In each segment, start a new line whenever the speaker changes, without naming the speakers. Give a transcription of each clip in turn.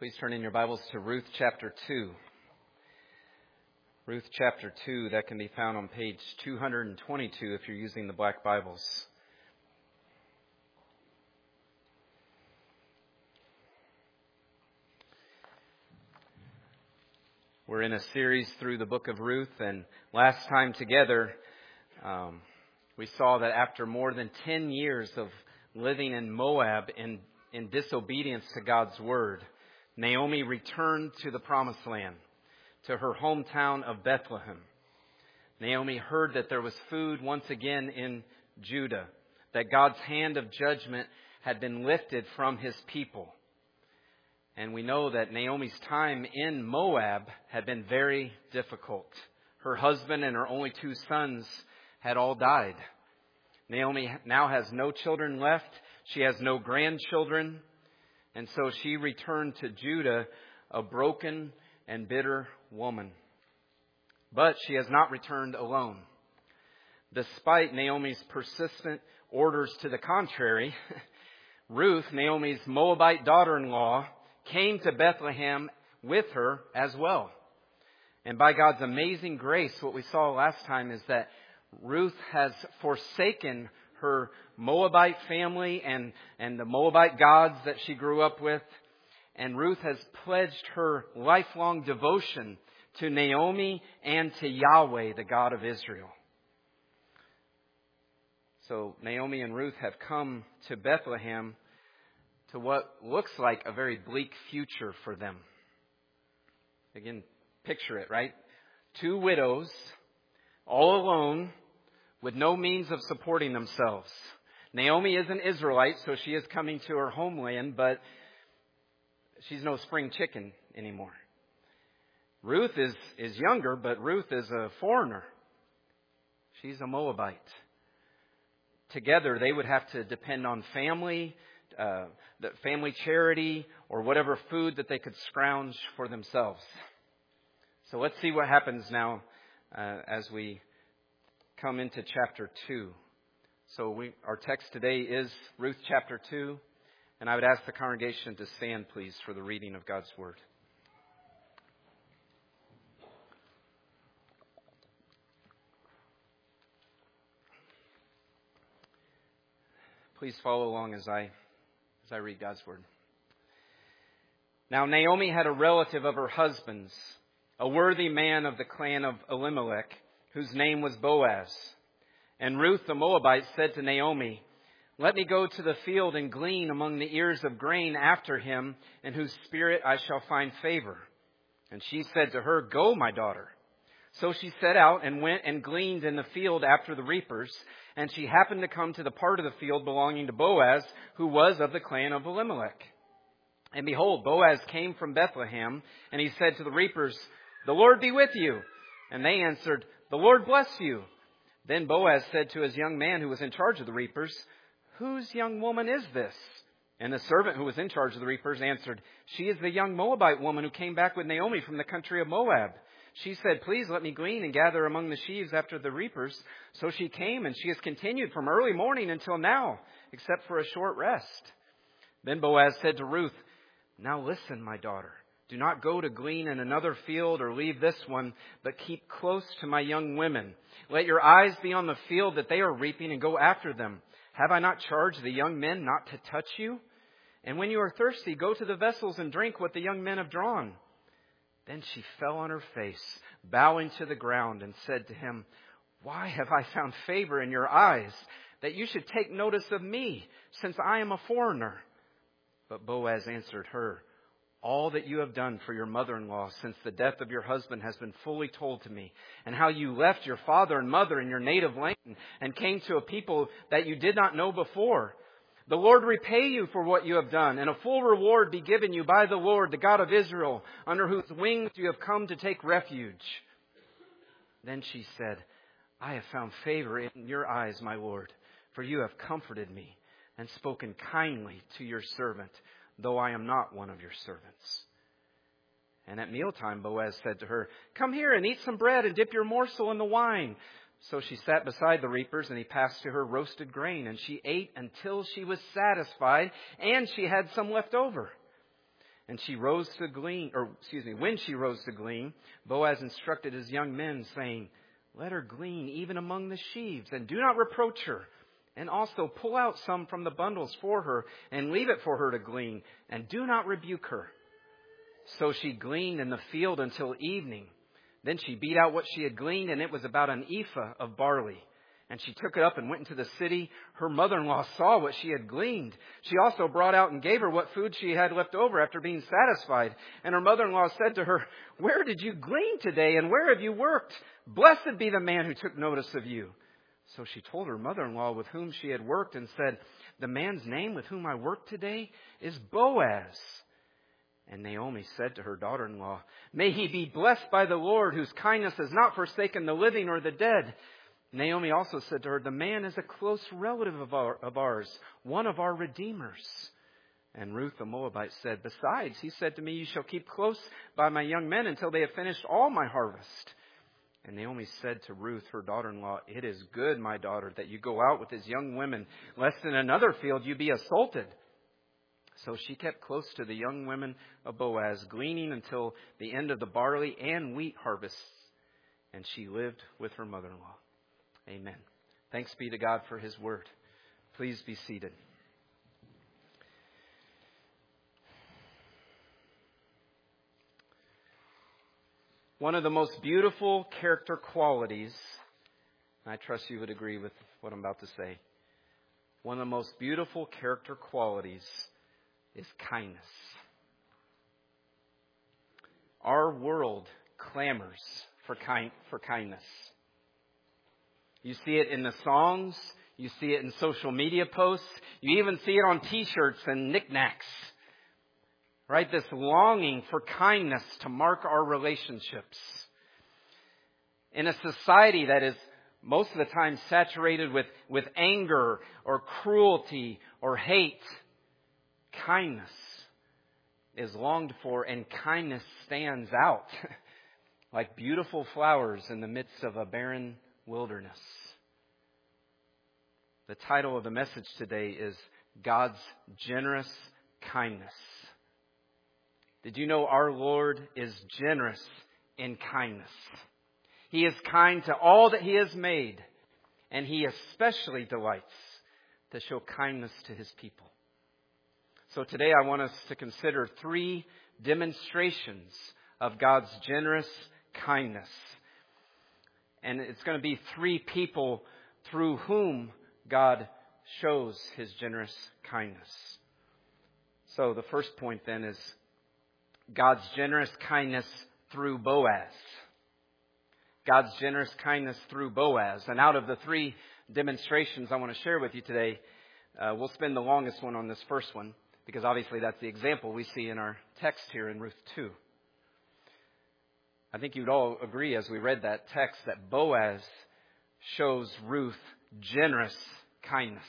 Please turn in your Bibles to Ruth chapter 2. Ruth chapter 2, that can be found on page 222 if you're using the Black Bibles. We're in a series through the book of Ruth, and last time together we saw that after more than 10 years of living in Moab in disobedience to God's word, Naomi returned to the promised land, to her hometown of Bethlehem. Naomi heard that there was food once again in Judah, that God's hand of judgment had been lifted from His people. And we know that Naomi's time in Moab had been very difficult. Her husband and her only 2 sons had all died. Naomi now has no children left. She has no grandchildren. And so she returned to Judah a broken and bitter woman. But she has not returned alone. Despite Naomi's persistent orders to the contrary, Ruth, Naomi's Moabite daughter-in-law, came to Bethlehem with her as well. And by God's amazing grace, what we saw last time is that Ruth has forsaken her Moabite family and the Moabite gods that she grew up with. And Ruth has pledged her lifelong devotion to Naomi and to Yahweh, the God of Israel. So Naomi and Ruth have come to Bethlehem to what looks like a very bleak future for them. Again, picture it, right? 2 widows, all alone, with no means of supporting themselves. Naomi is an Israelite, so she is coming to her homeland, but she's no spring chicken anymore. Ruth is younger, but Ruth is a foreigner. She's a Moabite. Together, they would have to depend on family, the family charity, or whatever food that they could scrounge for themselves. So let's see what happens now as we come into chapter 2. So our text today is Ruth chapter 2. And I would ask the congregation to stand, please, for the reading of God's Word. Please follow along as I read God's Word. Now Naomi had a relative of her husband's, a worthy man of the clan of Elimelech, whose name was Boaz. And Ruth the Moabite said to Naomi, "Let me go to the field and glean among the ears of grain after him, in whose spirit I shall find favor." And she said to her, "Go, my daughter." So she set out and went and gleaned in the field after the reapers. And she happened to come to the part of the field belonging to Boaz, who was of the clan of Elimelech. And behold, Boaz came from Bethlehem, and he said to the reapers, "The Lord be with you." And they answered, "The Lord bless you." Then Boaz said to his young man who was in charge of the reapers, "Whose young woman is this?" And the servant who was in charge of the reapers answered, "She is the young Moabite woman who came back with Naomi from the country of Moab. She said, 'Please let me glean and gather among the sheaves after the reapers.' So she came, and she has continued from early morning until now, except for a short rest." Then Boaz said to Ruth, "Now listen, my daughter. Do not go to glean in another field or leave this one, but keep close to my young women. Let your eyes be on the field that they are reaping and go after them. Have I not charged the young men not to touch you? And when you are thirsty, go to the vessels and drink what the young men have drawn." Then she fell on her face, bowing to the ground, and said to him, "Why have I found favor in your eyes, that you should take notice of me, since I am a foreigner?" But Boaz answered her, "All that you have done for your mother-in-law since the death of your husband has been fully told to me, and how you left your father and mother in your native land and came to a people that you did not know before. The Lord repay you for what you have done, and a full reward be given you by the Lord, the God of Israel, under whose wings you have come to take refuge." Then she said, "I have found favor in your eyes, my Lord, for you have comforted me and spoken kindly to your servant, though I am not one of your servants." And at mealtime Boaz said to her, "Come here and eat some bread and dip your morsel in the wine." So she sat beside the reapers, and he passed to her roasted grain, and she ate until she was satisfied, and she had some left over. when she rose to glean, Boaz instructed his young men, saying, "Let her glean even among the sheaves, and do not reproach her. And also pull out some from the bundles for her, and leave it for her to glean, and do not rebuke her." So she gleaned in the field until evening. Then she beat out what she had gleaned, and it was about an ephah of barley. And she took it up and went into the city. Her mother-in-law saw what she had gleaned. She also brought out and gave her what food she had left over after being satisfied. And her mother-in-law said to her, "Where did you glean today, and where have you worked? Blessed be the man who took notice of you." So she told her mother-in-law with whom she had worked and said, "The man's name with whom I worked today is Boaz." And Naomi said to her daughter-in-law, "May he be blessed by the Lord, whose kindness has not forsaken the living or the dead." Naomi also said to her, "The man is a close relative of ours, one of our redeemers." And Ruth the Moabite said, "Besides, he said to me, 'You shall keep close by my young men until they have finished all my harvest.'" And Naomi said to Ruth, her daughter-in-law, "It is good, my daughter, that you go out with his young women, lest in another field you be assaulted." So she kept close to the young women of Boaz, gleaning until the end of the barley and wheat harvests. And she lived with her mother-in-law. Amen. Thanks be to God for His word. Please be seated. One of the most beautiful character qualities, and I trust you would agree with what I'm about to say, one of the most beautiful character qualities is kindness. Our world clamors for kindness. You see it in the songs. You see it in social media posts. You even see it on T-shirts and knickknacks. Right? This longing for kindness to mark our relationships. In a society that is most of the time saturated with anger or cruelty or hate, kindness is longed for, and kindness stands out like beautiful flowers in the midst of a barren wilderness. The title of the message today is God's Generous Kindness. Did you know our Lord is generous in kindness? He is kind to all that He has made, and He especially delights to show kindness to His people. So today I want us to consider 3 demonstrations of God's generous kindness. And it's going to be 3 people through whom God shows His generous kindness. So the first point then is God's generous kindness through Boaz. God's generous kindness through Boaz. And out of the 3 demonstrations I want to share with you today, we'll spend the longest one on this first one, because obviously that's the example we see in our text here in Ruth 2. I think you'd all agree as we read that text that Boaz shows Ruth generous kindness.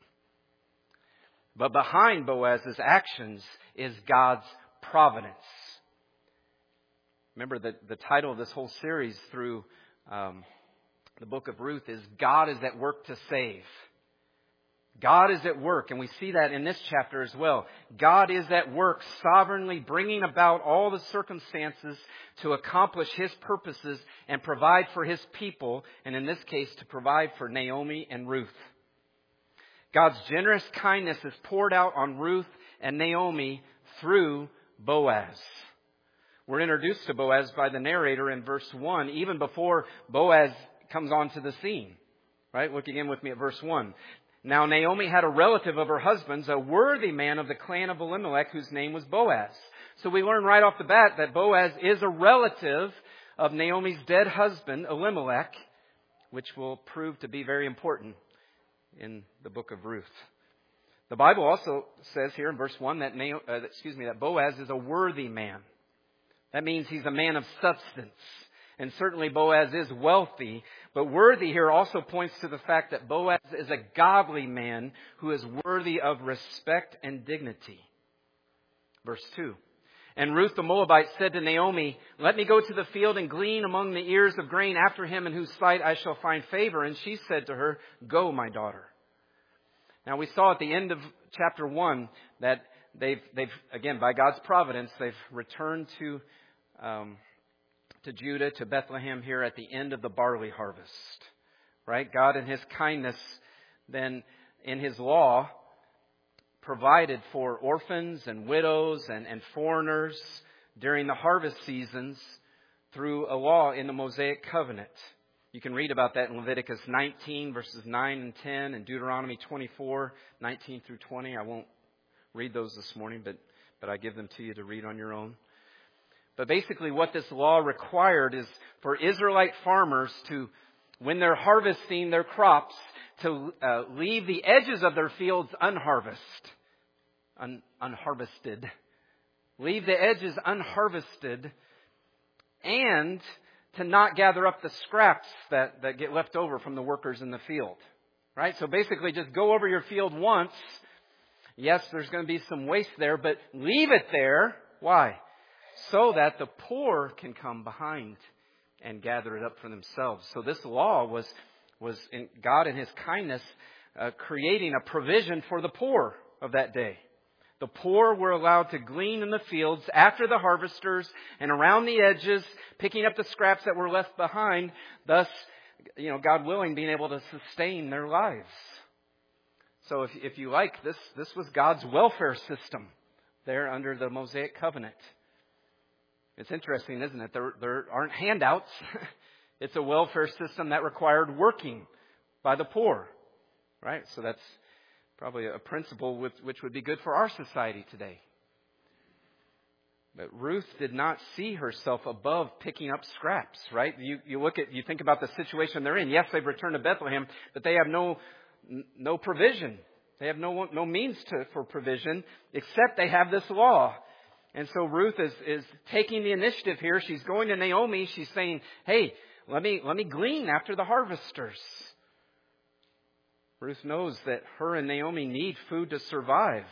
But behind Boaz's actions is God's providence. Remember that the title of this whole series through the book of Ruth is God is at work to save. God is at work, and we see that in this chapter as well. God is at work sovereignly bringing about all the circumstances to accomplish His purposes and provide for His people, and in this case, to provide for Naomi and Ruth. God's generous kindness is poured out on Ruth and Naomi through Boaz. We're introduced to Boaz by the narrator in verse 1, even before Boaz comes onto the scene. Right? Look again with me at verse 1. Now Naomi had a relative of her husband's, a worthy man of the clan of Elimelech, whose name was Boaz. So we learn right off the bat that Boaz is a relative of Naomi's dead husband, Elimelech, which will prove to be very important in the book of Ruth. The Bible also says here in verse 1 that Boaz is a worthy man. That means he's a man of substance. And certainly Boaz is wealthy, but worthy here also points to the fact that Boaz is a godly man who is worthy of respect and dignity. Verse 2. And Ruth the Moabite said to Naomi, "Let me go to the field and glean among the ears of grain after him in whose sight I shall find favor." And she said to her, "Go, my daughter." Now we saw at the end of chapter 1 that they've again, by God's providence, they've returned to Judah, to Bethlehem here at the end of the barley harvest. Right? God in His kindness, then in His law, provided for orphans and widows and foreigners during the harvest seasons through a law in the Mosaic covenant. You can read about that in Leviticus 19, verses 9 and 10, and Deuteronomy 24, 19 through 20. I won't read those this morning, but I give them to you to read on your own. But basically what this law required is for Israelite farmers to, when they're harvesting their crops, to leave the edges of their fields unharvested. Leave the edges unharvested, and to not gather up the scraps that get left over from the workers in the field. Right? So basically just go over your field once. Yes, there's going to be some waste there, but leave it there. Why? So that the poor can come behind and gather it up for themselves. So this law was in God in His kindness creating a provision for the poor of that day. The poor were allowed to glean in the fields after the harvesters and around the edges, picking up the scraps that were left behind, thus, God willing, being able to sustain their lives. So if you like, this was God's welfare system there under the Mosaic covenant. It's interesting, isn't it? There aren't handouts. It's a welfare system that required working by the poor. Right? So that's probably a principle which would be good for our society today. But Ruth did not see herself above picking up scraps, right? You think about the situation they're in. Yes, they've returned to Bethlehem, but they have no provision. They have no means for provision, except they have this law. And so Ruth is taking the initiative here. She's going to Naomi. She's saying, hey, let me glean after the harvesters. Ruth knows that her and Naomi need food to survive.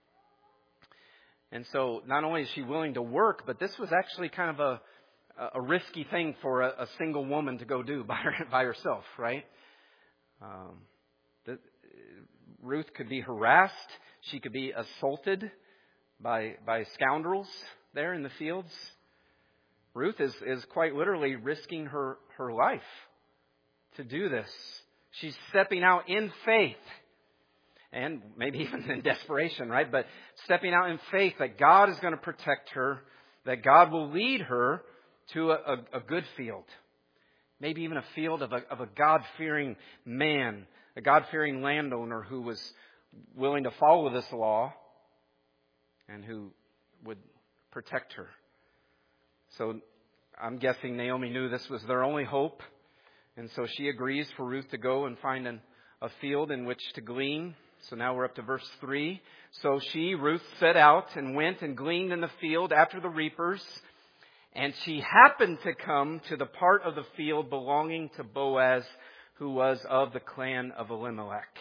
And so not only is she willing to work, but this was actually kind of a risky thing for a single woman to go do by herself, right? Ruth could be harassed. She could be assaulted by scoundrels there in the fields. Ruth is quite literally risking her life to do this. She's stepping out in faith, and maybe even in desperation, right? But stepping out in faith that God is going to protect her, that God will lead her to a good field. Maybe even a field of a God-fearing man, a God-fearing landowner who was willing to follow this law and who would protect her. So I'm guessing Naomi knew this was their only hope. And so she agrees for Ruth to go and find a field in which to glean. So now we're up to verse 3. So Ruth, set out and went and gleaned in the field after the reapers. And she happened to come to the part of the field belonging to Boaz, who was of the clan of Elimelech.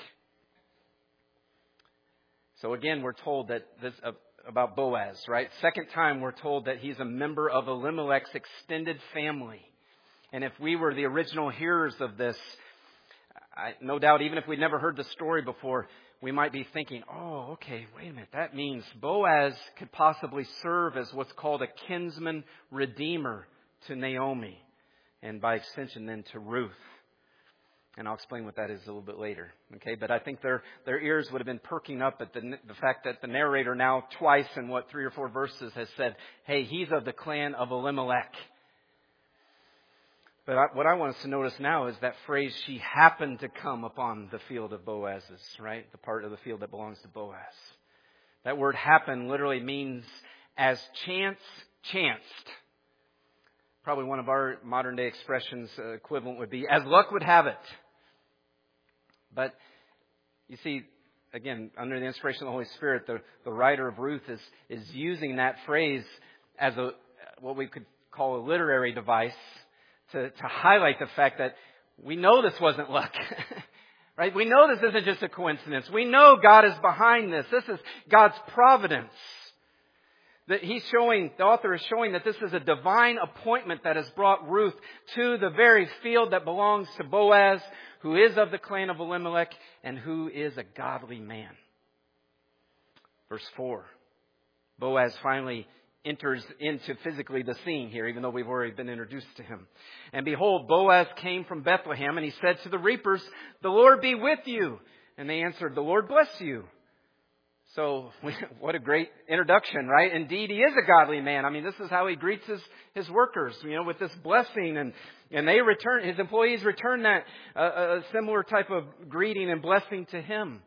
So again, we're told that this about Boaz, right? Second time we're told that he's a member of Elimelech's extended family. And if we were the original hearers of this, no doubt, even if we'd never heard the story before, we might be thinking, oh, okay, wait a minute. That means Boaz could possibly serve as what's called a kinsman redeemer to Naomi, and by extension then to Ruth. And I'll explain what that is a little bit later. Okay, but I think their ears would have been perking up at the fact that the narrator now twice in 3 or 4 verses has said, hey, he's of the clan of Elimelech. But what I want us to notice now is that phrase, she happened to come upon the field of Boaz's, right? The part of the field that belongs to Boaz. That word happen literally means as chance chanced. Probably one of our modern day expressions equivalent would be as luck would have it. But you see, again, under the inspiration of the Holy Spirit, the writer of Ruth is using that phrase as what we could call a literary device to highlight the fact that we know this wasn't luck. Right? We know this isn't just a coincidence. We know God is behind this. This is God's providence. That the author is showing that this is a divine appointment that has brought Ruth to the very field that belongs to Boaz, who is of the clan of Elimelech and who is a godly man. Verse 4. Boaz finally enters into physically the scene here, even though we've already been introduced to him. And behold, Boaz came from Bethlehem, and he said to the reapers, "The Lord be with you." And they answered, "The Lord bless you." So, what a great introduction, right? Indeed, he is a godly man. I mean, this is how he greets his workers, with this blessing. And they return, his employees return that, a similar type of greeting and blessing to him.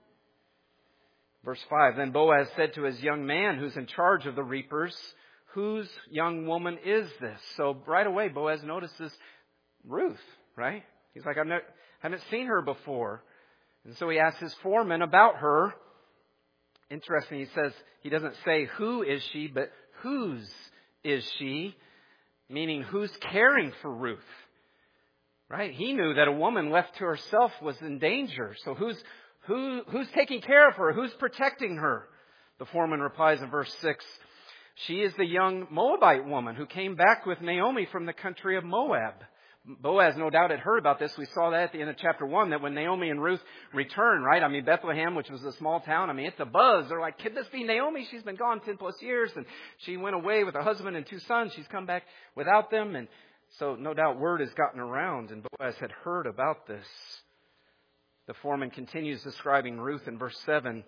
Verse 5, then Boaz said to his young man who's in charge of the reapers, "Whose young woman is this?" So right away, Boaz notices Ruth, right? He's like, I haven't seen her before. And so he asks his foreman about her. Interesting, he doesn't say who is she, but whose is she? Meaning who's caring for Ruth? Right? He knew that a woman left to herself was in danger. So who's taking care of her? Who's protecting her? The foreman replies in verse 6, "She is the young Moabite woman who came back with Naomi from the country of Moab." Boaz no doubt had heard about this. We saw that at the end of chapter 1, that when Naomi and Ruth return, right? I mean, Bethlehem, which was a small town, it's a buzz. They're like, "Could this be Naomi? She's been gone 10 plus years, and she went away with her husband and 2 sons. She's come back without them." And so no doubt word has gotten around, and Boaz had heard about this. The foreman continues describing Ruth in verse 7.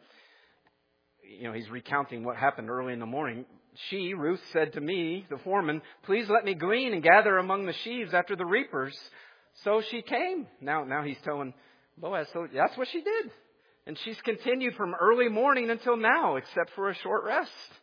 He's recounting what happened early in the morning. "She, Ruth, said to me, the foreman, 'Please let me glean and gather among the sheaves after the reapers.' So she came." Now he's telling Boaz, so that's what she did. And she's continued from early morning until now, except for a short rest.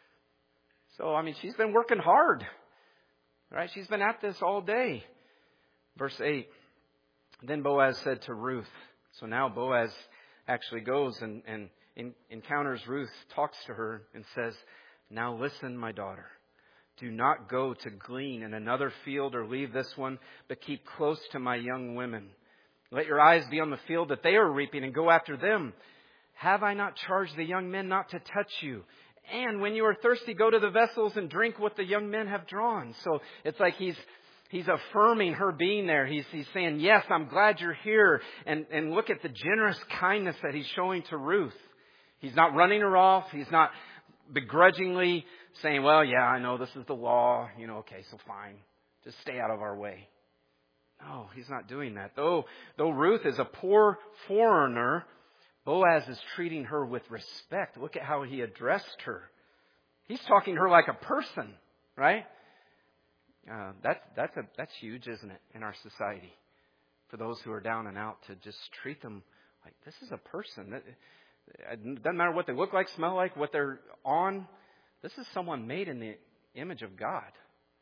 So, she's been working hard. Right? She's been at this all day. Verse 8. Then Boaz said to Ruth. So now Boaz actually goes and encounters Ruth, talks to her, and says, "Now listen, my daughter. Do not go to glean in another field or leave this one, but keep close to my young women. Let your eyes be on the field that they are reaping and go after them. Have I not charged the young men not to touch you? And when you are thirsty, go to the vessels and drink what the young men have drawn." So it's like he's affirming her being there. He's saying, "Yes, I'm glad you're here." And look at the generous kindness that he's showing to Ruth. He's not running her off. He's not begrudgingly saying, "Well, yeah, I know this is the law. Okay, so fine. Just stay out of our way." No, he's not doing that. Though Ruth is a poor foreigner, Boaz is treating her with respect. Look at how he addressed her. He's talking to her like a person, right? That's huge, isn't it, in our society? For those who are down and out, to just treat them like this is a person. It doesn't matter what they look like, smell like, what they're on. This is someone made in the image of God.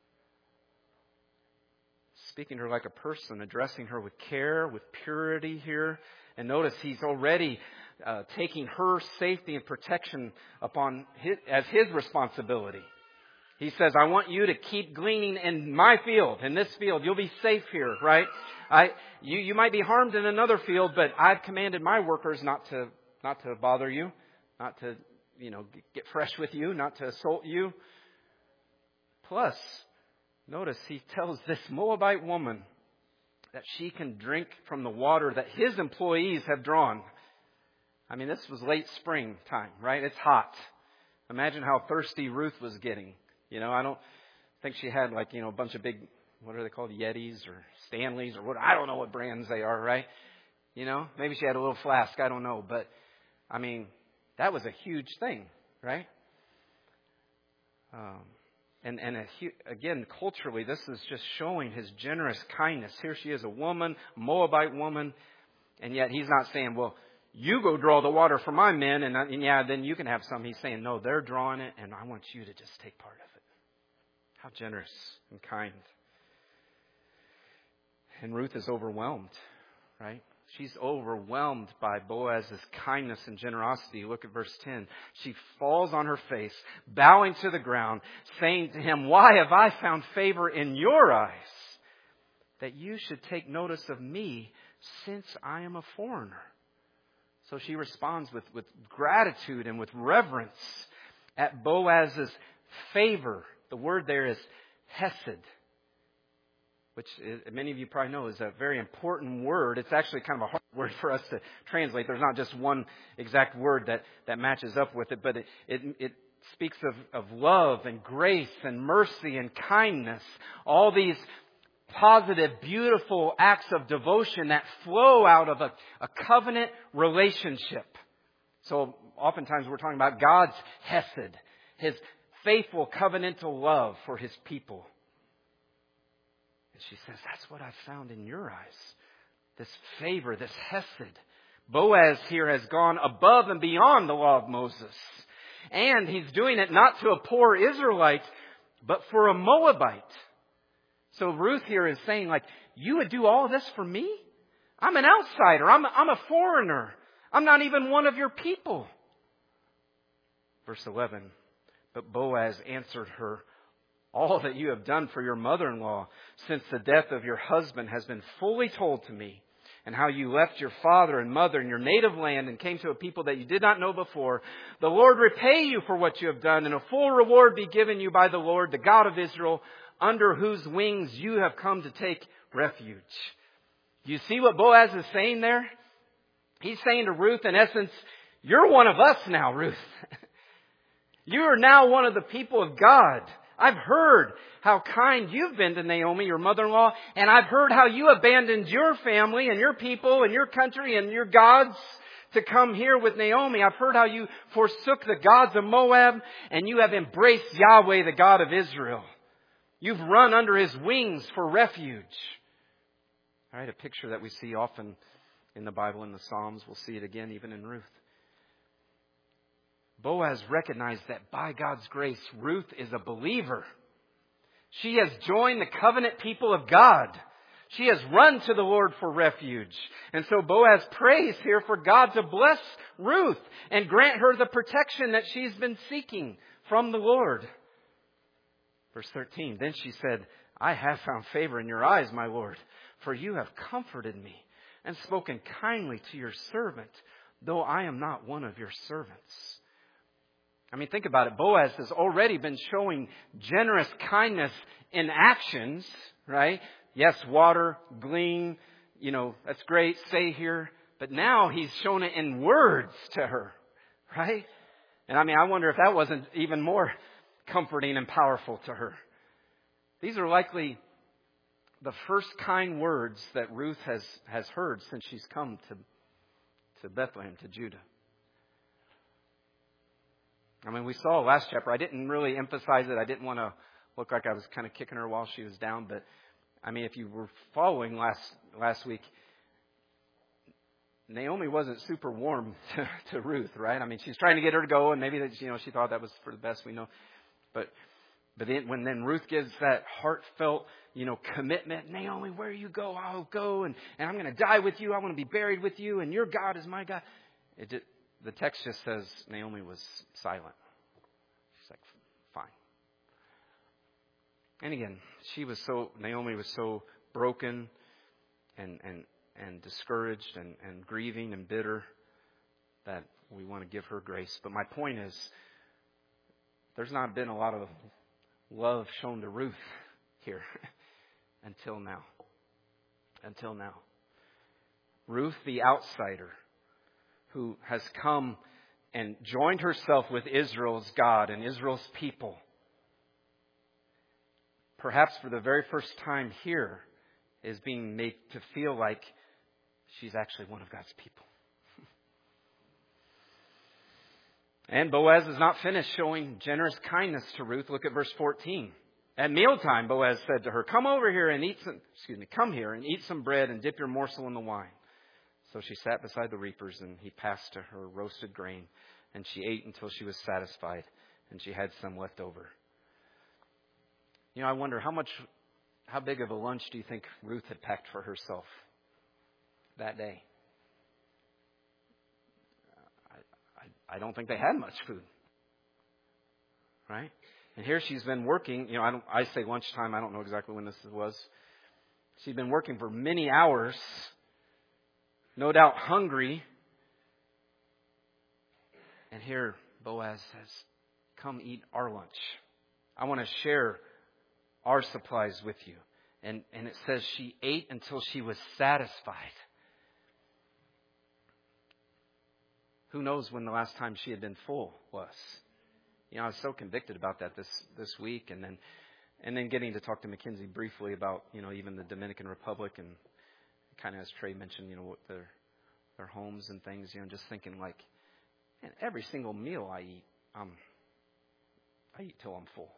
Speaking to her like a person, addressing her with care, with purity here. And notice he's already taking her safety and protection as his responsibility. He says, "I want you to keep gleaning in my field, in this field. You'll be safe here, right? You might be harmed in another field, but I've commanded my workers not to bother you, not to, get fresh with you, not to assault you." Plus, notice he tells this Moabite woman that she can drink from the water that his employees have drawn. This was late spring time, right? It's hot. Imagine how thirsty Ruth was getting. I don't think she had a bunch of big, what are they called? Yetis or Stanleys or what? I don't know what brands they are, right? Maybe she had a little flask. I don't know. But, that was a huge thing, right? Again, culturally, this is just showing his generous kindness. Here she is, a woman, Moabite woman, and yet he's not saying, "Well, you go draw the water for my men, and then you can have some." He's saying, "No, they're drawing it, and I want you to just take part of it." How generous and kind. And Ruth is overwhelmed, right? She's overwhelmed by Boaz's kindness and generosity. Look at verse 10. She falls on her face, bowing to the ground, saying to him, "Why have I found favor in your eyes, that you should take notice of me, since I am a foreigner?" So she responds with gratitude and with reverence at Boaz's favor. The word there is hesed, which many of you probably know is a very important word. It's actually kind of a hard word for us to translate. There's not just one exact word that matches up with it, but it speaks of love and grace and mercy and kindness. All these positive, beautiful acts of devotion that flow out of a covenant relationship. So oftentimes we're talking about God's hesed, His faithful covenantal love for His people. And she says, that's what I've found in your eyes. This favor, this hesed. Boaz here has gone above and beyond the law of Moses. And he's doing it not to a poor Israelite, but for a Moabite. So Ruth here is saying, like, you would do all of this for me? I'm an outsider. I'm a foreigner. I'm not even one of your people. Verse 11, but Boaz answered her, all that you have done for your mother-in-law since the death of your husband has been fully told to me, and how you left your father and mother and your native land and came to a people that you did not know before. The Lord repay you for what you have done, and a full reward be given you by the Lord, the God of Israel, under whose wings you have come to take refuge. Do you see what Boaz is saying there? He's saying to Ruth, in essence, you're one of us now, Ruth. You are now one of the people of God. I've heard how kind you've been to Naomi, your mother-in-law, and I've heard how you abandoned your family and your people and your country and your gods to come here with Naomi. I've heard how you forsook the gods of Moab and you have embraced Yahweh, the God of Israel. You've run under His wings for refuge. All right, a picture that we see often in the Bible, in the Psalms. We'll see it again even in Ruth. Boaz recognized that by God's grace, Ruth is a believer. She has joined the covenant people of God. She has run to the Lord for refuge. And so Boaz prays here for God to bless Ruth and grant her the protection that she's been seeking from the Lord. Verse 13, then she said, I have found favor in your eyes, my Lord, for you have comforted me and spoken kindly to your servant, though I am not one of your servants. I mean, think about it. Boaz has already been showing generous kindness in actions, right? Yes, water, glean, that's great, stay here. But now he's shown it in words to her, right? And I mean, I wonder if that wasn't even more comforting and powerful to her. These are likely the first kind words that Ruth has heard since she's come to Bethlehem, to Judah. I mean, we saw last chapter. I didn't really emphasize it. I didn't want to look like I was kind of kicking her while she was down. But, I mean, if you were following last week, Naomi wasn't super warm to Ruth, right? I mean, she's trying to get her to go, and maybe that, she thought that was for the best, we know. But when Ruth gives that heartfelt, commitment, Naomi, where you go, I'll go, and I'm going to die with you. I want to be buried with you, and your God is my God. The text just says Naomi was silent. She's like, fine. And again, Naomi was so broken and discouraged and grieving and bitter that we want to give her grace. But my point is, there's not been a lot of love shown to Ruth here until now. Until now. Ruth, the outsider, who has come and joined herself with Israel's God and Israel's people, perhaps for the very first time here, is being made to feel like she's actually one of God's people. And Boaz is not finished showing generous kindness to Ruth. Look at verse 14. At mealtime, Boaz said to her, come here and eat some bread and dip your morsel in the wine. So she sat beside the reapers, and he passed to her roasted grain, and she ate until she was satisfied, and she had some left over. I wonder how big of a lunch do you think Ruth had packed for herself that day? I don't think they had much food, right? And here she's been working. I say lunchtime. I don't know exactly when this was. She'd been working for many hours. No doubt hungry. And here Boaz says, come eat our lunch. I want to share our supplies with you. And it says she ate until she was satisfied. Who knows when the last time she had been full was? I was so convicted about that this week, and then getting to talk to Mackenzie briefly about, even the Dominican Republic, and kind of as Trey mentioned, what their homes and things, just thinking like, man, every single meal I eat, I eat till I'm full.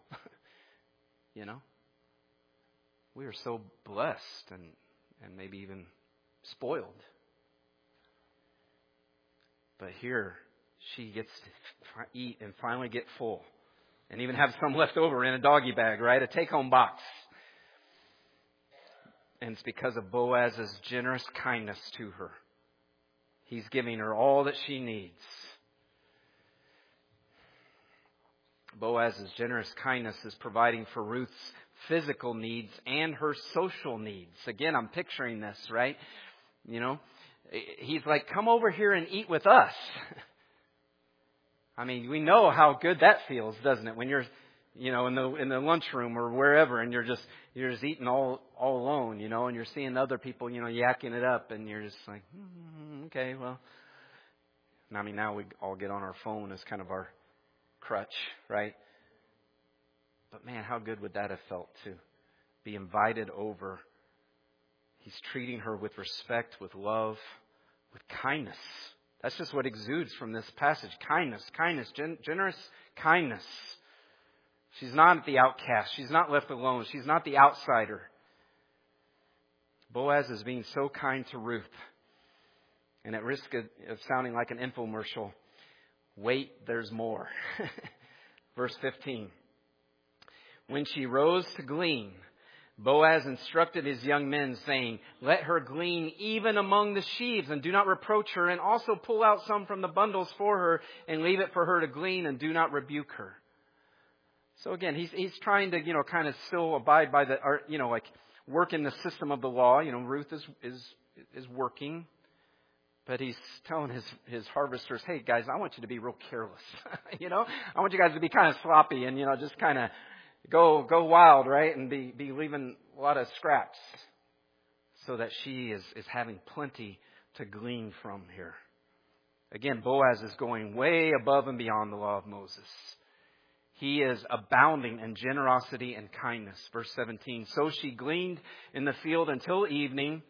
We are so blessed and maybe even spoiled. But here, she gets to eat and finally get full. And even have some left over in a doggy bag, right? A take-home box. And it's because of Boaz's generous kindness to her. He's giving her all that she needs. Boaz's generous kindness is providing for Ruth's physical needs and her social needs. Again, I'm picturing this, right? He's like, come over here and eat with us. I mean, we know how good that feels, doesn't it? When you're, in the lunchroom or wherever, and you're just eating all alone, and you're seeing other people, yakking it up, and you're just like, okay, well. I mean, now we all get on our phone as kind of our crutch, right? But man, how good would that have felt to be invited over? He's treating her with respect, with love, with kindness. That's just what exudes from this passage. Kindness, generous kindness. She's not the outcast. She's not left alone. She's not the outsider. Boaz is being so kind to Ruth. And at risk of sounding like an infomercial, wait, there's more. Verse 15. When she rose to glean, Boaz instructed his young men, saying, let her glean even among the sheaves, and do not reproach her, and also pull out some from the bundles for her, and leave it for her to glean, and do not rebuke her. So again, he's trying to, kind of still abide by work in the system of the law. Ruth is working. But he's telling his harvesters, hey guys, I want you to be real careless. I want you guys to be kind of sloppy and, just kind of go wild, right? And be leaving a lot of scraps so that she is having plenty to glean from here. Again, Boaz is going way above and beyond the law of Moses. He is abounding in generosity and kindness. Verse 17, so she gleaned in the field until evening.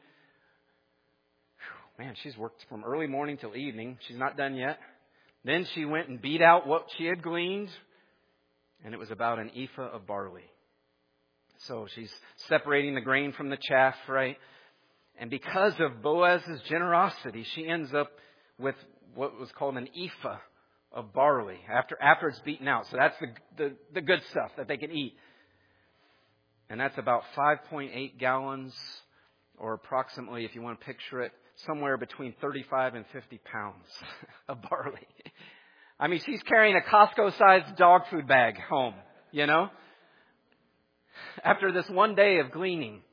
Man, she's worked from early morning till evening. She's not done yet. Then she went and beat out what she had gleaned. And it was about an ephah of barley. So she's separating the grain from the chaff, right? And because of Boaz's generosity, she ends up with what was called an ephah of barley after it's beaten out. So that's the good stuff that they can eat. And that's about 5.8 gallons, or approximately, if you want to picture it, somewhere between 35 and 50 pounds of barley. I mean, she's carrying a Costco-sized dog food bag home, after this one day of gleaning.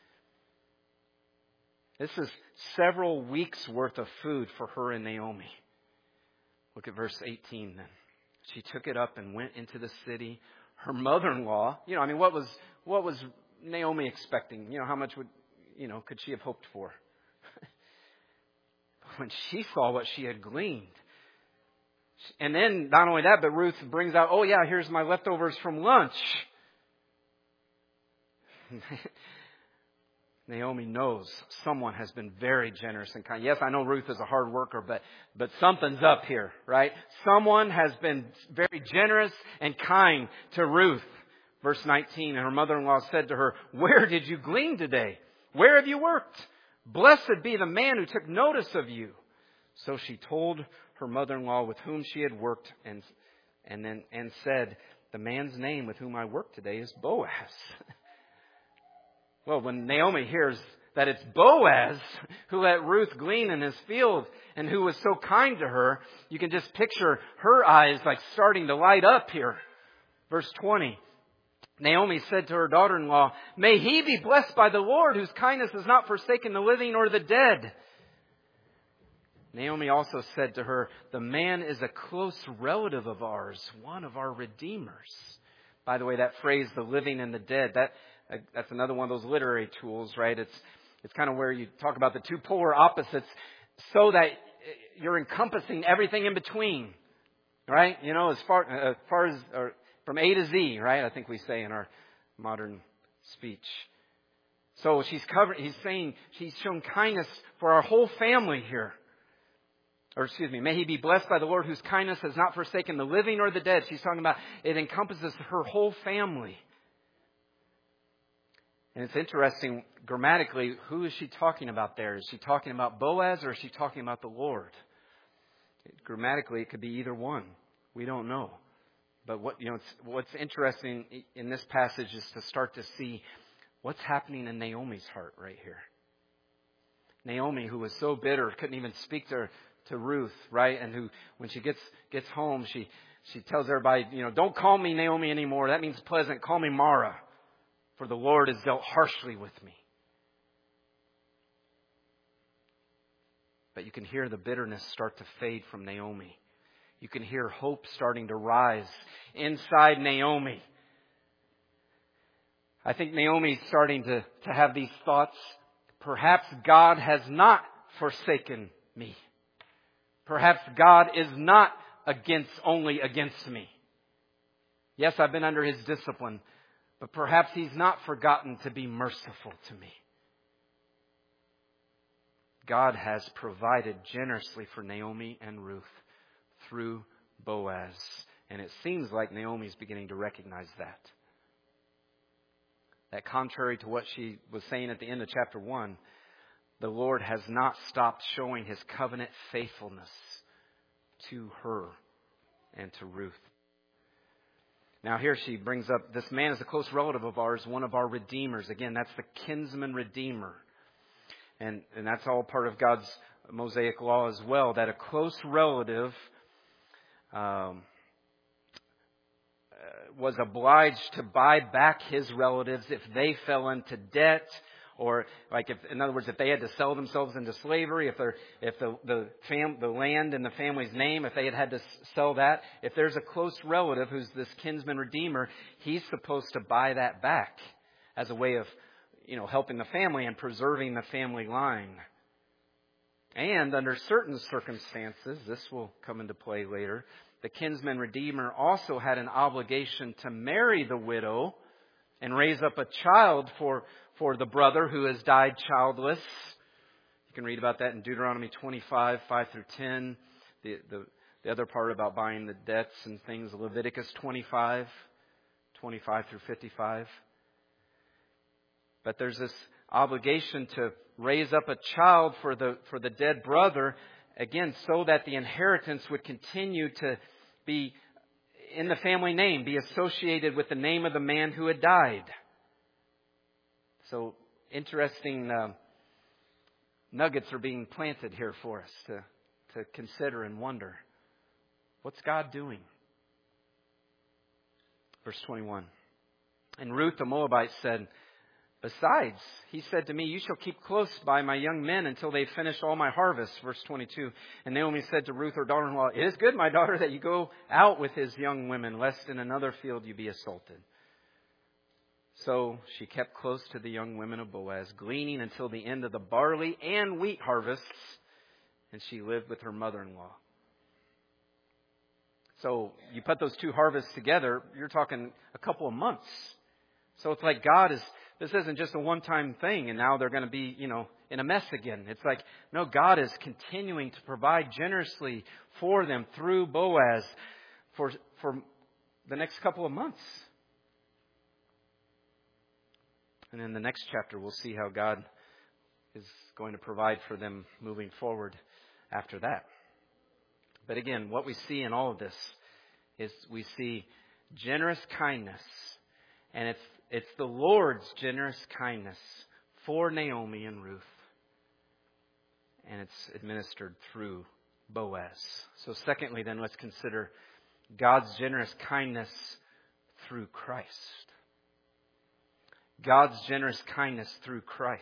This is several weeks' worth of food for her and Naomi. Look at verse 18 then. She took it up and went into the city. Her mother-in-law, what was Naomi expecting? How much could she have hoped for? When she saw what she had gleaned. And then, not only that, but Ruth brings out, oh yeah, here's my leftovers from lunch. Naomi knows someone has been very generous and kind. Yes, I know Ruth is a hard worker, but something's up here, right? Someone has been very generous and kind to Ruth. Verse 19, and her mother-in-law said to her, where did you glean today? Where have you worked? Blessed be the man who took notice of you. So she told her mother-in-law with whom she had worked and said, the man's name with whom I work today is Boaz. Well, when Naomi hears that it's Boaz who let Ruth glean in his field and who was so kind to her, you can just picture her eyes like starting to light up here. Verse 20. Naomi said to her daughter-in-law, may he be blessed by the Lord, whose kindness has not forsaken the living or the dead. Naomi also said to her, the man is a close relative of ours, one of our redeemers. By the way, that phrase, the living and the dead, that's another one of those literary tools, right? It's kind of where you talk about the two polar opposites so that you're encompassing everything in between. right? You know, as far as or from A to Z, right? I think we say in our modern speech. So he's saying she's shown kindness for our whole family here. Or excuse me, may he be blessed by the Lord whose kindness has not forsaken the living or the dead. She's talking about it encompasses her whole family. And it's interesting, grammatically, who is she talking about there? Is she talking about Boaz or is she talking about the Lord? Grammatically, it could be either one. We don't know. But what's interesting in this passage is to start to see what's happening in Naomi's heart right here. Naomi, who was so bitter, couldn't even speak to Ruth, right? And who, when she gets home, she tells everybody, don't call me Naomi anymore. That means pleasant. Call me Mara, for the Lord has dealt harshly with me. But you can hear the bitterness start to fade from Naomi. You can hear hope starting to rise inside Naomi. I think Naomi's starting to have these thoughts. Perhaps God has not forsaken me. Perhaps God is not only against me. Yes, I've been under His discipline, but perhaps He's not forgotten to be merciful to me. God has provided generously for Naomi and Ruth through Boaz. And it seems like Naomi's beginning to recognize that. That contrary to what she was saying at the end of chapter 1, the Lord has not stopped showing His covenant faithfulness to her and to Ruth. Now here she brings up, this man is a close relative of ours, one of our redeemers. Again, that's the kinsman redeemer. And that's all part of God's Mosaic law as well, that a close relative was obliged to buy back his relatives if they fell into debt, or in other words, if they had to sell themselves into slavery, if the land in the family's name, if they had to sell that, if there's a close relative who's this kinsman redeemer, he's supposed to buy that back as a way of helping the family and preserving the family line. And under certain circumstances, this will come into play later, the kinsman redeemer also had an obligation to marry the widow and raise up a child for the brother who has died childless. You can read about that in Deuteronomy 25, 5 through 10. The other part about buying the debts and things, Leviticus 25, 25 through 55. But there's this obligation to raise up a child for the dead brother, again, so that the inheritance would continue to be in the family name, be associated with the name of the man who had died. So interesting nuggets are being planted here for us to consider and wonder. What's God doing? Verse 21. And Ruth the Moabite said, besides, he said to me, you shall keep close by my young men until they finish all my harvest. Verse 22. And Naomi said to Ruth, her daughter-in-law, it is good, my daughter, that you go out with his young women, lest in another field you be assaulted. So she kept close to the young women of Boaz, gleaning until the end of the barley and wheat harvests, and she lived with her mother-in-law. So you put those two harvests together, you're talking a couple of months. So it's like this isn't just a one-time thing and now they're going to be, in a mess again. It's like, no, God is continuing to provide generously for them through Boaz for the next couple of months. And in the next chapter, we'll see how God is going to provide for them moving forward after that. But again, what we see in all of this is we see generous kindness. And it's the Lord's generous kindness for Naomi and Ruth. And it's administered through Boaz. So secondly, then, let's consider God's generous kindness through Christ. God's generous kindness through Christ.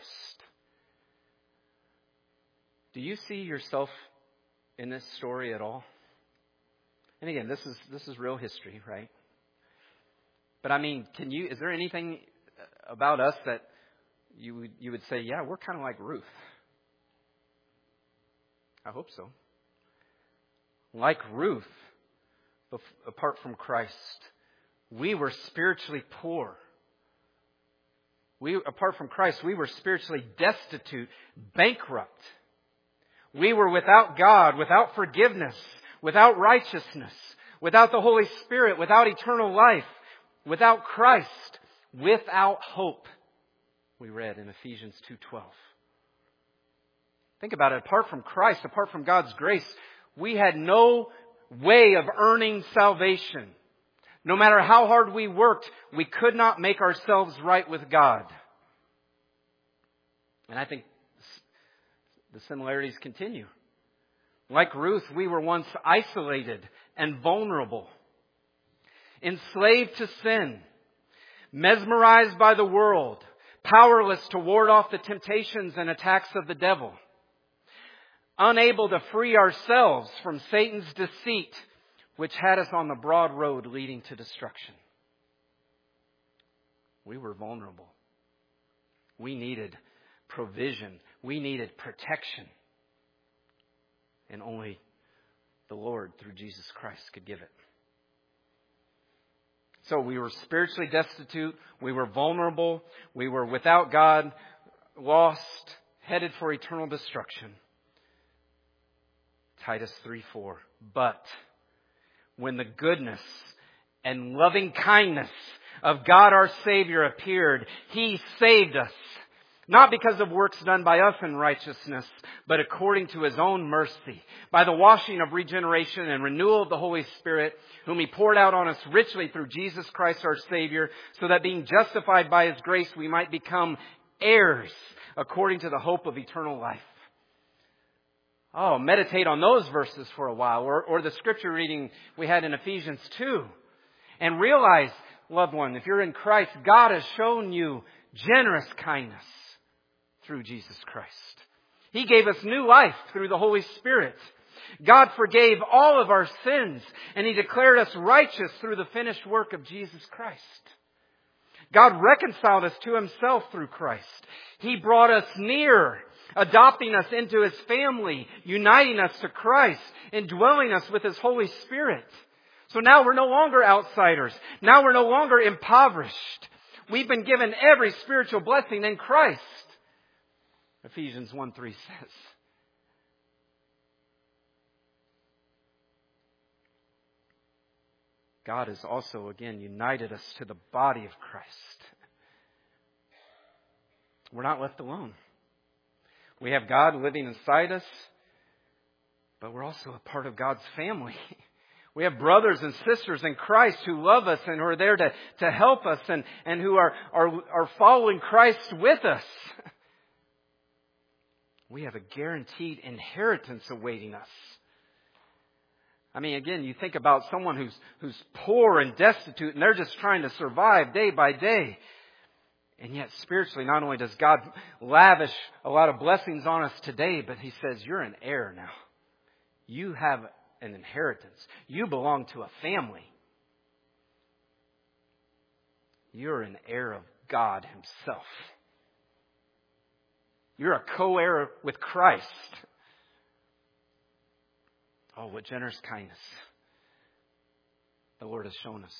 Do you see yourself in this story at all? And again, this is real history, right? But I mean, is there anything about us that you would say, yeah, we're kind of like Ruth? I hope so. Like Ruth, apart from Christ. We were spiritually poor. Apart from Christ, we were spiritually destitute, bankrupt. We were without God, without forgiveness, without righteousness, without the Holy Spirit, without eternal life, without Christ, without hope. We read in Ephesians 2:12. Think about it. Apart from Christ, apart from God's grace, we had no way of earning salvation. No matter how hard we worked, we could not make ourselves right with God. And I think the similarities continue. Like Ruth, we were once isolated and vulnerable, enslaved to sin, mesmerized by the world, powerless to ward off the temptations and attacks of the devil, unable to free ourselves from Satan's deceit, which had us on the broad road leading to destruction. We were vulnerable. We needed provision. We needed protection. And only the Lord, through Jesus Christ, could give it. So we were spiritually destitute. We were vulnerable. We were without God, lost, headed for eternal destruction. Titus 3:4. But when the goodness and loving kindness of God our Savior appeared, He saved us, not because of works done by us in righteousness, but according to His own mercy, by the washing of regeneration and renewal of the Holy Spirit, whom He poured out on us richly through Jesus Christ our Savior, so that being justified by His grace, we might become heirs according to the hope of eternal life. Oh, meditate on those verses for a while, or the scripture reading we had in Ephesians 2. And realize, loved one, if you're in Christ, God has shown you generous kindness through Jesus Christ. He gave us new life through the Holy Spirit. God forgave all of our sins, and He declared us righteous through the finished work of Jesus Christ. God reconciled us to Himself through Christ. He brought us near, adopting us into His family, uniting us to Christ, indwelling us with His Holy Spirit. So now we're no longer outsiders. Now we're no longer impoverished. We've been given every spiritual blessing in Christ. Ephesians 1:3 says. God has also, again, united us to the body of Christ. We're not left alone. We have God living inside us, but we're also a part of God's family. We have brothers and sisters in Christ who love us and who are there to help us and who are following Christ with us. We have a guaranteed inheritance awaiting us. I mean, again, you think about someone who's poor and destitute and they're just trying to survive day by day. And yet spiritually, not only does God lavish a lot of blessings on us today, but He says, you're an heir now. You have an inheritance. You belong to a family. You're an heir of God Himself. You're a co-heir with Christ. Oh, what generous kindness the Lord has shown us.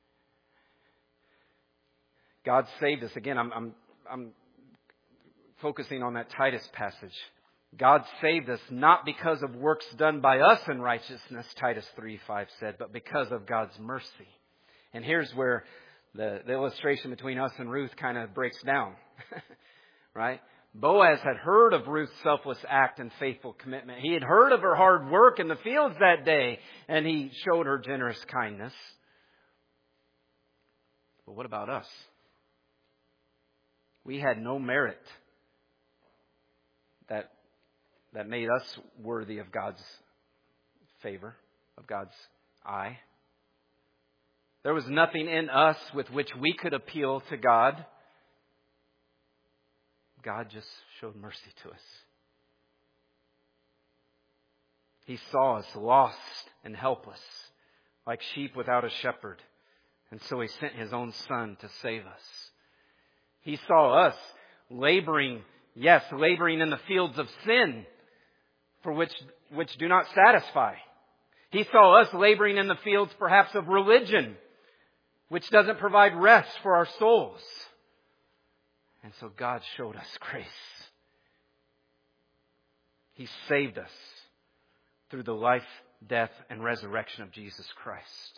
God saved us. Again, I'm focusing on that Titus passage. God saved us not because of works done by us in righteousness, Titus 3:5 said, but because of God's mercy. And here's where the illustration between us and Ruth kind of breaks down. Right? Boaz had heard of Ruth's selfless act and faithful commitment. He had heard of her hard work in the fields that day, and he showed her generous kindness. But what about us? We had no merit that made us worthy of God's favor, of God's eye. There was nothing in us with which we could appeal to God. God just showed mercy to us. He saw us lost and helpless, like sheep without a shepherd. And so He sent His own Son to save us. He saw us laboring in the fields of sin, for which do not satisfy. He saw us laboring in the fields perhaps of religion, which doesn't provide rest for our souls. And so God showed us grace. He saved us through the life, death, and resurrection of Jesus Christ.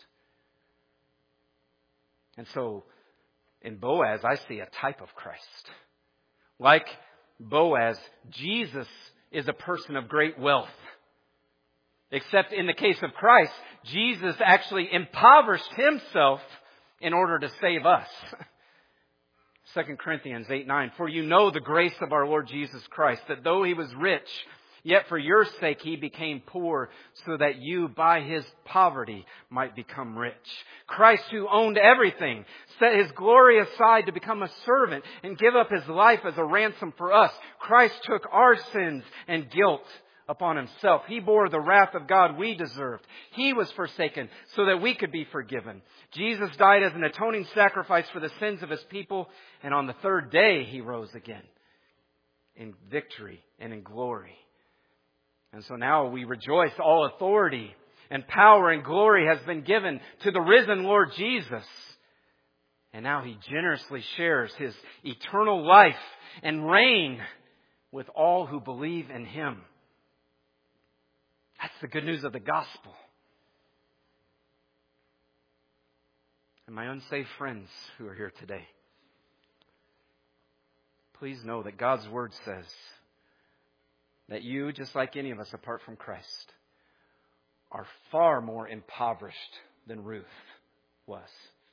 And so in Boaz, I see a type of Christ. Like Boaz, Jesus is a person of great wealth. Except in the case of Christ, Jesus actually impoverished Himself in order to save us. 2 Corinthians 8:9, for you know the grace of our Lord Jesus Christ, that though He was rich, yet for your sake He became poor, so that you by His poverty might become rich. Christ, who owned everything, set His glory aside to become a servant and give up His life as a ransom for us. Christ took our sins and guilt upon Himself. He bore the wrath of God we deserved. He was forsaken so that we could be forgiven. Jesus died as an atoning sacrifice for the sins of His people, and on the third day He rose again in victory and in glory. And so now we rejoice. All authority and power and glory has been given to the risen Lord Jesus. And now He generously shares His eternal life and reign with all who believe in Him. That's the good news of the gospel. And my unsaved friends who are here today, please know that God's Word says that you, just like any of us apart from Christ, are far more impoverished than Ruth was.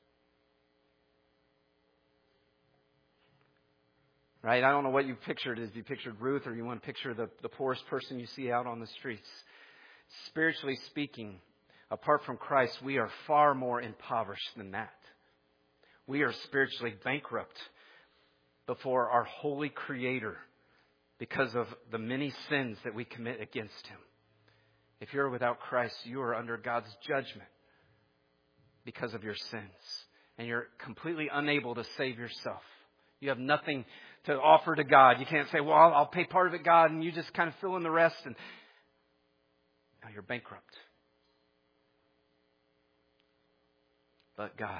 Right? I don't know what you pictured. If you pictured Ruth or you want to picture the poorest person you see out on the streets. Spiritually speaking, apart from Christ, we are far more impoverished than that. We are spiritually bankrupt before our holy Creator because of the many sins that we commit against Him. If you're without Christ, you are under God's judgment because of your sins. And you're completely unable to save yourself. You have nothing to offer to God. You can't say, well, I'll pay part of it, God, and you just kind of fill in the rest. And no, you're bankrupt. But God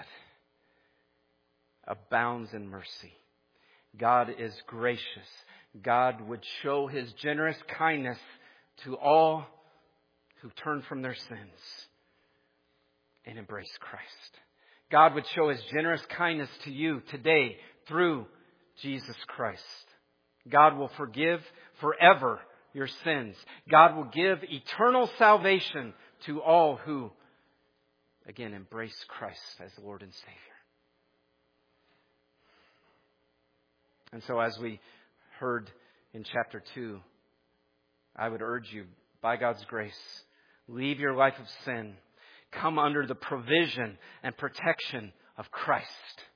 abounds in mercy. God is gracious. God would show His generous kindness to all who turn from their sins and embrace Christ. God would show His generous kindness to you today through Jesus Christ. God will forgive forever your sins. God will give eternal salvation to all who, again, embrace Christ as Lord and Savior. And so as we heard in chapter 2, I would urge you, by God's grace, leave your life of sin. Come under the provision and protection of Christ.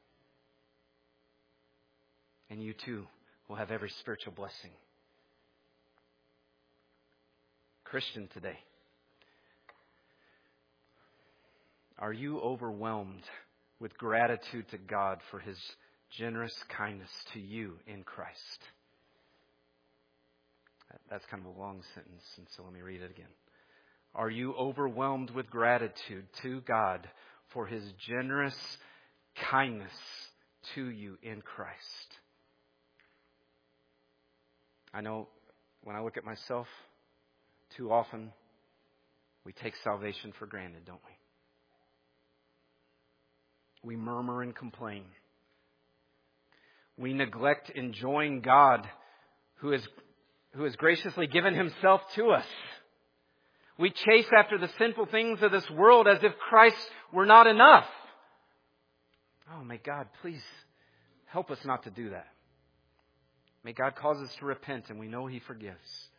And you too will have every spiritual blessing. Christian today, are you overwhelmed with gratitude to God for His generous kindness to you in Christ? That's kind of a long sentence, and so let me read it again. Are you overwhelmed with gratitude to God for His generous kindness to you in Christ? I know when I look at myself, too often we take salvation for granted, don't we? We murmur and complain. We neglect enjoying God who has graciously given Himself to us. We chase after the sinful things of this world as if Christ were not enough. Oh, may God please help us not to do that. May God cause us to repent, and we know He forgives.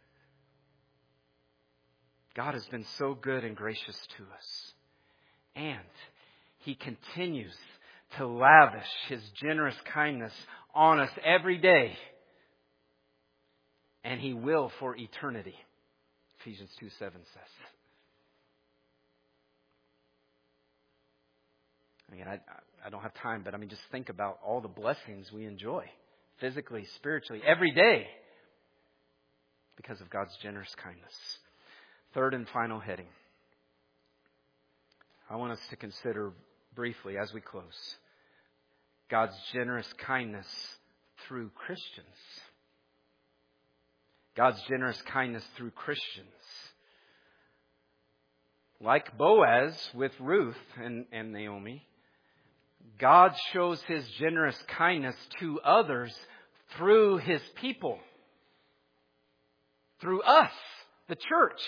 God has been so good and gracious to us. And He continues to lavish His generous kindness on us every day. And He will for eternity. Ephesians 2:7 says. Again, I don't have time, but just think about all the blessings we enjoy. Physically, spiritually, every day. Because of God's generous kindness. Third and final heading. I want us to consider briefly as we close God's generous kindness through Christians. God's generous kindness through Christians. Like Boaz with Ruth and Naomi, God shows His generous kindness to others through His people. Through us, the church.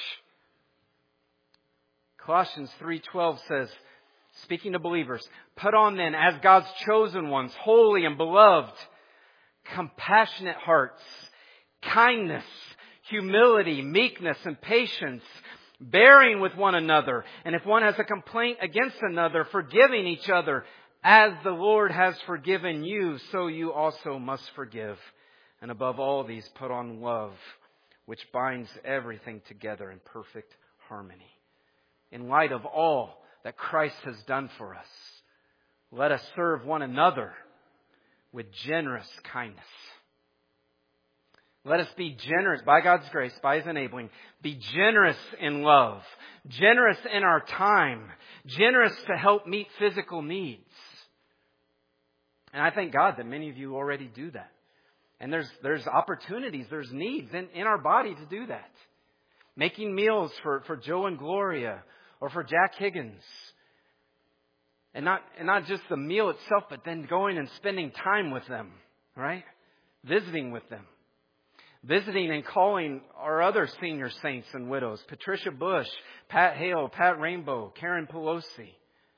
Colossians 3:12 says, speaking to believers, put on then as God's chosen ones, holy and beloved, compassionate hearts, kindness, humility, meekness, and patience, bearing with one another. And if one has a complaint against another, forgiving each other, as the Lord has forgiven you, so you also must forgive. And above all these, put on love, which binds everything together in perfect harmony. In light of all that Christ has done for us, let us serve one another with generous kindness. Let us be generous, by God's grace, by His enabling, be generous in love, generous in our time, generous to help meet physical needs. And I thank God that many of you already do that. And there's opportunities, there's needs in our body to do that. Making meals for Joe and Gloria or for Jack Higgins. And not just the meal itself, but then going and spending time with them, right? Visiting with them. Visiting and calling our other senior saints and widows. Patricia Bush, Pat Hale, Pat Rainbow, Karen Pelosi.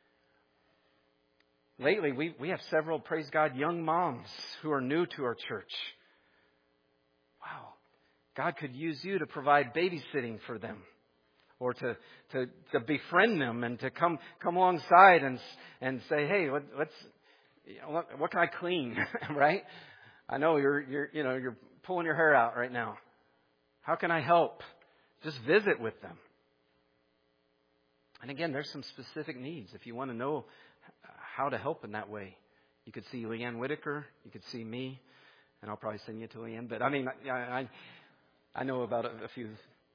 Lately, we have several, praise God, young moms who are new to our church. Wow. God could use you to provide babysitting for them. Or to befriend them and to come alongside and say, hey, what can I clean? Right? I know you're pulling your hair out right now. How can I help? Just visit with them. And again, there's some specific needs. If you want to know how to help in that way, you could see Leanne Whitaker. You could see me. And I'll probably send you to Leanne. But I mean, I know about a few.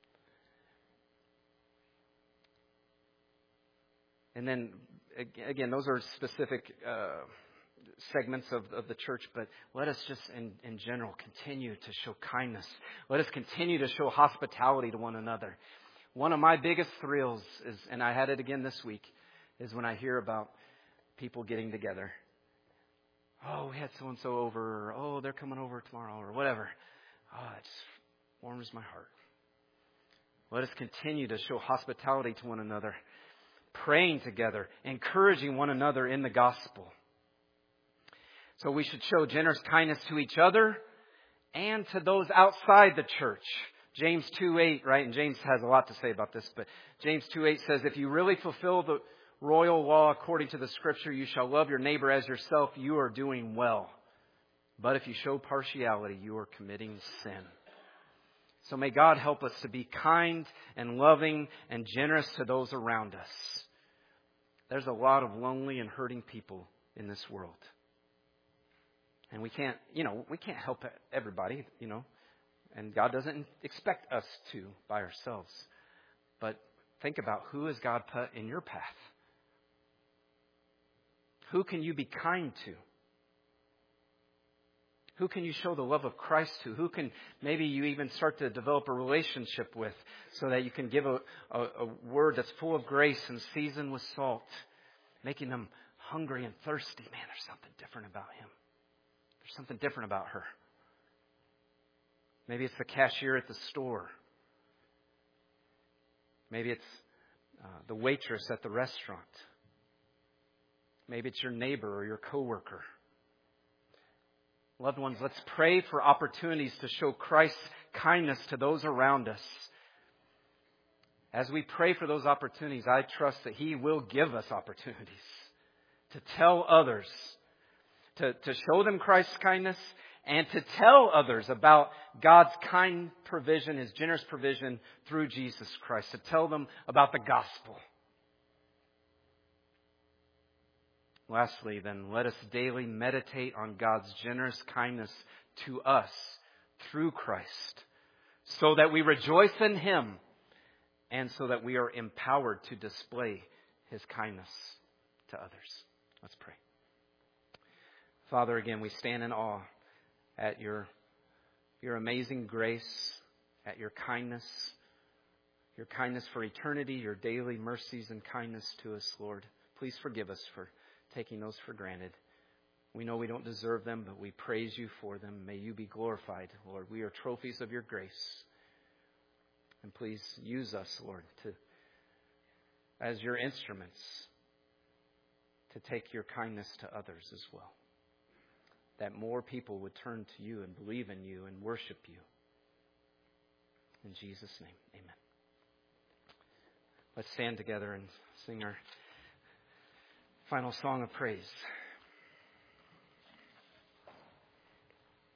And then, again, those are specific segments of the church, but let us just, in general, continue to show kindness. Let us continue to show hospitality to one another. One of my biggest thrills is, and I had it again this week, is when I hear about people getting together. Oh, we had so-and-so over, or oh, they're coming over tomorrow, or whatever. Oh, it just warms my heart. Let us continue to show hospitality to one another. Praying together, encouraging one another in the gospel. So we should show generous kindness to each other and to those outside the church. James 2:8, right? And James has a lot to say about this, but James 2:8 says, if you really fulfill the royal law according to the Scripture, you shall love your neighbor as yourself, you are doing well. But if you show partiality, you are committing sin. So may God help us to be kind and loving and generous to those around us. There's a lot of lonely and hurting people in this world. And we can't help everybody, and God doesn't expect us to by ourselves. But think about, who has God put in your path? Who can you be kind to? Who can you show the love of Christ to? Who can maybe you even start to develop a relationship with so that you can give a word that's full of grace and seasoned with salt, making them hungry and thirsty? Man, there's something different about him. There's something different about her. Maybe it's the cashier at the store. Maybe it's the waitress at the restaurant. Maybe it's your neighbor or your coworker. Loved ones, let's pray for opportunities to show Christ's kindness to those around us. As we pray for those opportunities, I trust that He will give us opportunities to tell others, to show them Christ's kindness, and to tell others about God's kind provision, His generous provision through Jesus Christ, to tell them about the gospel. Lastly, then, let us daily meditate on God's generous kindness to us through Christ, so that we rejoice in Him and so that we are empowered to display His kindness to others. Let's pray. Father, again, we stand in awe at your amazing grace, at your kindness for eternity, your daily mercies and kindness to us, Lord. Please forgive us for taking those for granted. We know we don't deserve them, but we praise you for them. May you be glorified, Lord. We are trophies of your grace. And please use us, Lord, as your instruments to take your kindness to others as well. That more people would turn to you and believe in you and worship you. In Jesus' name, amen. Let's stand together and sing our final song of praise.